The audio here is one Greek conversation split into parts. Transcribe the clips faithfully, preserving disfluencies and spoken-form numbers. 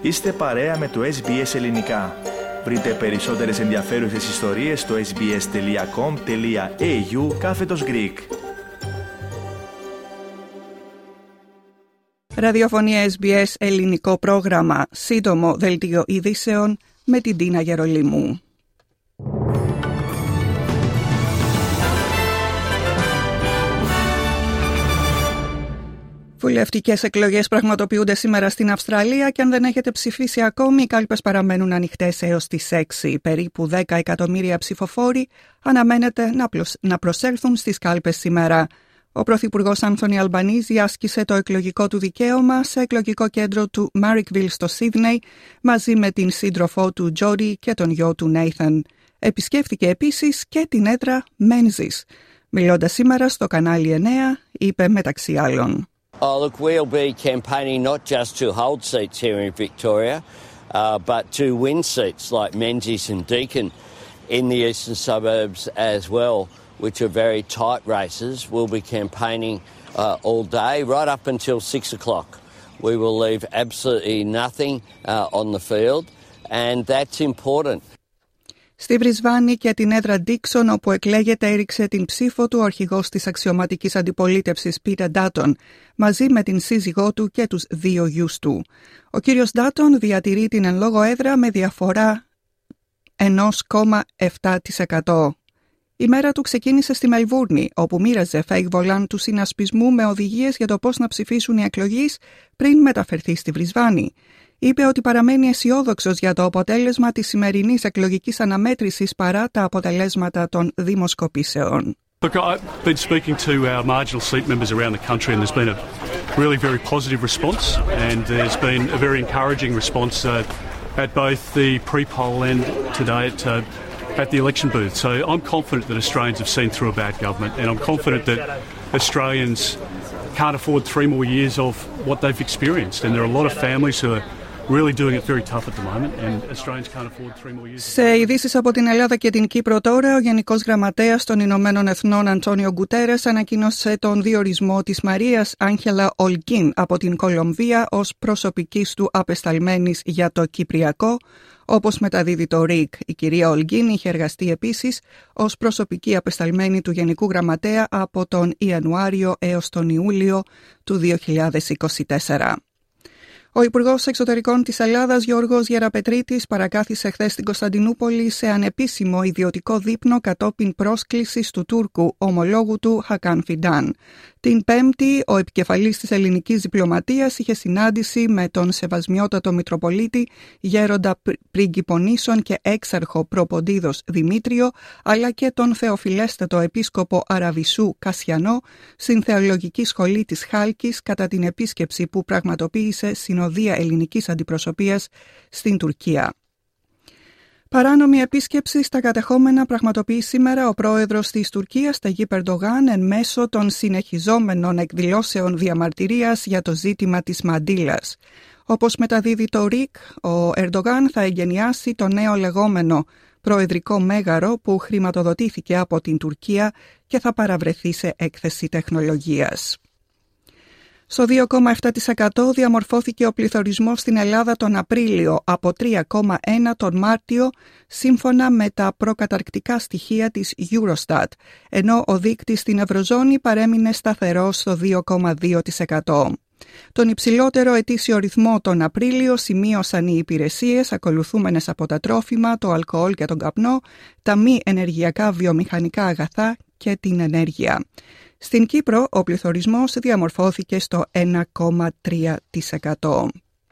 Είστε παρέα με το ες μπι ες Ελληνικά. Βρείτε περισσότερες ενδιαφέρουσες ιστορίες στο sbs.com.au κάθετος Greek. Ραδιοφωνία ες μπι ες Ελληνικό πρόγραμμα. Σύντομο δελτίο ειδήσεων με την Τίνα Γερολίμου. Βουλευτικές εκλογές πραγματοποιούνται σήμερα στην Αυστραλία και αν δεν έχετε ψηφίσει ακόμη, οι κάλπες παραμένουν ανοιχτές έως τις έξι. Περίπου δέκα εκατομμύρια ψηφοφόροι αναμένεται να, πλος... να προσέλθουν στις κάλπες σήμερα. Ο Πρωθυπουργός Άνθονι Αλμπανίζη άσκησε το εκλογικό του δικαίωμα σε εκλογικό κέντρο του Marrickville στο Σίδνεϊ μαζί με την σύντροφό του Τζόρι και τον γιο του Νέιθαν. Επισκέφθηκε επίσης και την έδρα Menzies. Μιλώντας σήμερα στο κανάλι εννέα, είπε μεταξύ άλλων: Oh, look, we'll be campaigning not just to hold seats here in Victoria, uh, but to win seats like Menzies and Deakin in the eastern suburbs as well, which are very tight races. We'll be campaigning uh, all day, right up until six o'clock. We will leave absolutely nothing uh, on the field, and that's important. Στη Βρισβάνη και την έδρα Ντίξον, όπου εκλέγεται, έριξε την ψήφο του ο αρχηγός της αξιωματικής αντιπολίτευσης Πίτερ Ντάτον, μαζί με την σύζυγό του και τους δύο γιους του. Ο κύριος Ντάτον διατηρεί την εν λόγω έδρα με διαφορά ένα κόμμα επτά τοις εκατό. Η μέρα του ξεκίνησε στη Μελβούρνη, όπου μοίραζε φέιγ βολάν του συνασπισμού με οδηγίες για το πώς να ψηφίσουν οι εκλογείς πριν μεταφερθεί στη Βρισβάνη. Είπε ότι παραμένει αισιόδοξος για το αποτέλεσμα της σημερινής εκλογικής αναμέτρησης παρά τα αποτελέσματα των δημοσκοπήσεων. Look, I've been speaking to our marginal seat members around the country and there's been a really very positive response and there's been a very encouraging response uh, at both the pre-poll and today at, uh, at the election booth. So I'm confident that Australians have seen through a bad government and I'm confident that Australians can't afford three more years of what they've experienced and there are a lot of families who are really doing it very tough at the moment and Australians can't afford three more years. Σε ειδήσεις από την Ελλάδα και την Κύπρο τώρα, ο Γενικός Γραμματέας των Ηνωμένων Εθνών Αντώνιο Γκουτέρες ανακοίνωσε τον διορισμό της Μαρίας Άγχελα Ολγκίν από την Κολομβία ως προσωπικής του απεσταλμένης για το Κυπριακό, όπως μεταδίδει το ΡΙΚ. Η κυρία Ολγκίν είχε εργαστεί επίσης ως προσωπική απεσταλμένη του Γενικού Γραμματέα από τον Ιανουάριο έως τον Ιούλιο του δύο χιλιάδες είκοσι τέσσερα. Ο Υπουργός Εξωτερικών της Ελλάδας, Γιώργος Γεραπετρίτης, παρακάθισε χθες στην Κωνσταντινούπολη σε ανεπίσημο ιδιωτικό δείπνο κατόπιν πρόσκλησης του Τούρκου ομολόγου του Χακάν Φιντάν. Την Πέμπτη, ο επικεφαλής της ελληνικής διπλωματίας είχε συνάντηση με τον Σεβασμιότατο Μητροπολίτη Γέροντα Πριγκιπονήσων και έξαρχο Προποντίδος Δημήτριο, αλλά και τον Θεοφιλέστατο Επίσκοπο Αραβισσού Κασιανό στην Θεολογική Σχολή της Χάλκης κατά την επίσκεψη που πραγματοποίησε συνοδεία ελληνικής αντιπροσωπείας στην Τουρκία. Παράνομη επίσκεψη στα κατεχόμενα πραγματοποιεί σήμερα ο πρόεδρος της Τουρκίας, Ταγίπ Ερντογάν, εν μέσω των συνεχιζόμενων εκδηλώσεων διαμαρτυρίας για το ζήτημα της Μαντήλας. Όπως μεταδίδει το ΡΙΚ, ο Ερντογάν θα εγκαινιάσει το νέο λεγόμενο προεδρικό μέγαρο που χρηματοδοτήθηκε από την Τουρκία και θα παραβρεθεί σε έκθεση τεχνολογίας. Στο δύο κόμμα επτά τοις εκατό διαμορφώθηκε ο πληθωρισμός στην Ελλάδα τον Απρίλιο, από τρία κόμμα ένα τον Μάρτιο, σύμφωνα με τα προκαταρκτικά στοιχεία της Eurostat, ενώ ο δείκτης στην Ευρωζώνη παρέμεινε σταθερός στο δύο κόμμα δύο τοις εκατό. Τον υψηλότερο ετήσιο ρυθμό τον Απρίλιο σημείωσαν οι υπηρεσίες ακολουθούμενες από τα τρόφιμα, το αλκοόλ και τον καπνό, τα μη ενεργειακά βιομηχανικά αγαθά και την ενέργεια. Στην Κύπρο, ο πληθωρισμός διαμορφώθηκε στο ένα κόμμα τρία τοις εκατό.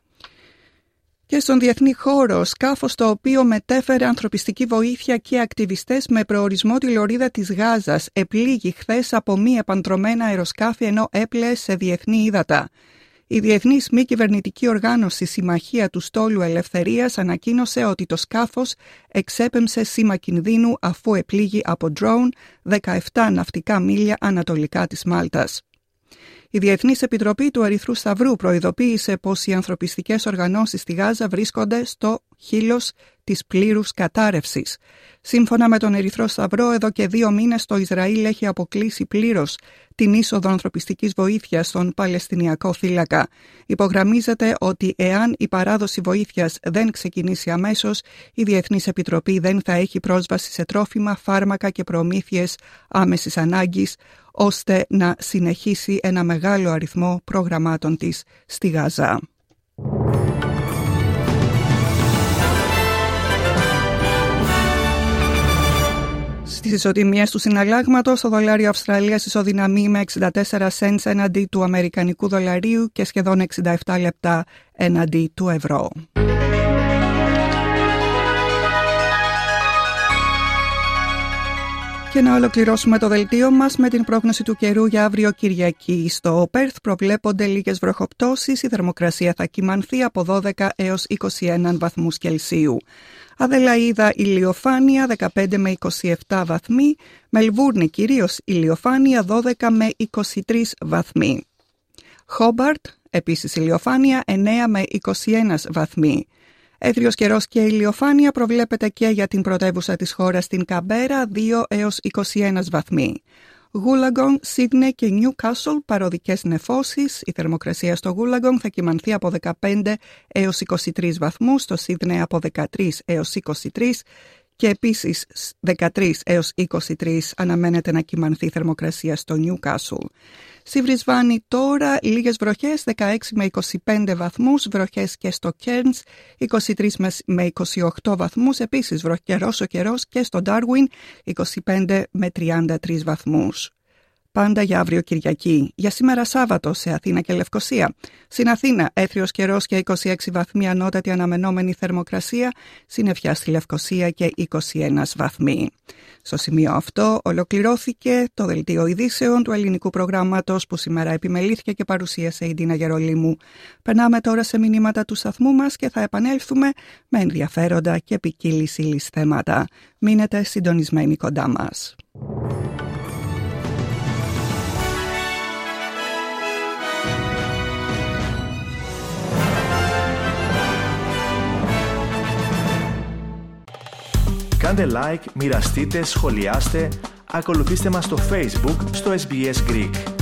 Και στον διεθνή χώρο, σκάφος το οποίο μετέφερε ανθρωπιστική βοήθεια και ακτιβιστές με προορισμό τη λωρίδα της Γάζας επλήγει χθες από μη επαντρωμένα αεροσκάφη ενώ έπλεε σε διεθνή ύδατα. Η διεθνής μη κυβερνητική οργάνωση Συμμαχία του Στόλου Ελευθερίας ανακοίνωσε ότι το σκάφος εξέπεμψε σήμα κινδύνου αφού επλήγει από drone δεκαεπτά ναυτικά μίλια ανατολικά της Μάλτας. Η Διεθνής Επιτροπή του Ερυθρού Σταυρού προειδοποίησε πως οι ανθρωπιστικές οργανώσεις στη Γάζα βρίσκονται στο χείλος της πλήρους κατάρρευσης. Σύμφωνα με τον Ερυθρό Σταυρό, εδώ και δύο μήνες το Ισραήλ έχει αποκλείσει πλήρως την είσοδο ανθρωπιστικής βοήθειας στον Παλαιστινιακό θύλακα. Υπογραμμίζεται ότι εάν η παράδοση βοήθειας δεν ξεκινήσει αμέσως, η Διεθνής Επιτροπή δεν θα έχει πρόσβαση σε τρόφιμα, φάρμακα και προμήθειες άμεσης ανάγκης, ώστε να συνεχίσει ένα μεγάλο αριθμό προγραμμάτων της στη Γάζα. Στις ισοτιμίες του συναλλάγματος, το δολάριο Αυστραλίας ισοδυναμεί με εξήντα τέσσερα σέντς έναντι του αμερικανικού δολαρίου και σχεδόν εξήντα επτά λεπτά έναντι του ευρώ. Και να ολοκληρώσουμε το δελτίο μας με την πρόγνωση του καιρού για αύριο Κυριακή. Στο Πέρθ προβλέπονται λίγες βροχοπτώσεις, η θερμοκρασία θα κυμανθεί από δώδεκα έως είκοσι ένα βαθμούς Κελσίου. Αδελαΐδα ηλιοφάνεια δεκαπέντε με είκοσι επτά βαθμοί, Μελβούρνη κυρίως ηλιοφάνεια δώδεκα με είκοσι τρεις βαθμοί. Χόμπαρτ επίσης ηλιοφάνεια εννέα με είκοσι ένα βαθμοί. Έθριος καιρός και ηλιοφάνεια προβλέπεται και για την πρωτεύουσα της χώρας την Καμπέρα δύο έως είκοσι ένα βαθμοί. Γούλαγκον, Σίδνεϊ και Νιούκάσολ παροδικές νεφώσεις. Η θερμοκρασία στο Γούλαγκον θα κυμανθεί από δεκαπέντε έως είκοσι τρεις βαθμούς, στο Σίδνεϊ από δεκατρείς έως είκοσι τρεις και επίσης δεκατρείς έως είκοσι τρεις αναμένεται να κυμανθεί η θερμοκρασία στο Νιούκάσολ. Στη Βρισβάνη τώρα λίγες βροχές, δεκαέξι με είκοσι πέντε βαθμούς, βροχές και στο Κέρνς, είκοσι τρεις με είκοσι οκτώ βαθμούς, επίσης βροχερός ο καιρός και στο Ντάρουιν, είκοσι πέντε με τριάντα τρεις βαθμούς. Πάντα για αύριο Κυριακή. Για σήμερα Σάββατο σε Αθήνα και Λευκοσία. Στην Αθήνα έθριος καιρός και είκοσι έξι βαθμοί ανώτατη αναμενόμενη θερμοκρασία, συννεφιά στη Λευκοσία και είκοσι ένα βαθμοί. Στο σημείο αυτό ολοκληρώθηκε το δελτίο ειδήσεων του ελληνικού προγράμματος που σήμερα επιμελήθηκε και παρουσίασε η Ντίνα Γερολίμου. Περνάμε τώρα σε μηνύματα του σταθμού μας και θα επανέλθουμε με ενδιαφέροντα και ποικίλης ύλης θέματα. Μείνετε συντονισμένοι κοντά μας. Κάντε like, μοιραστείτε, σχολιάστε, ακολουθήστε μας στο Facebook στο ες μπι ες Greek.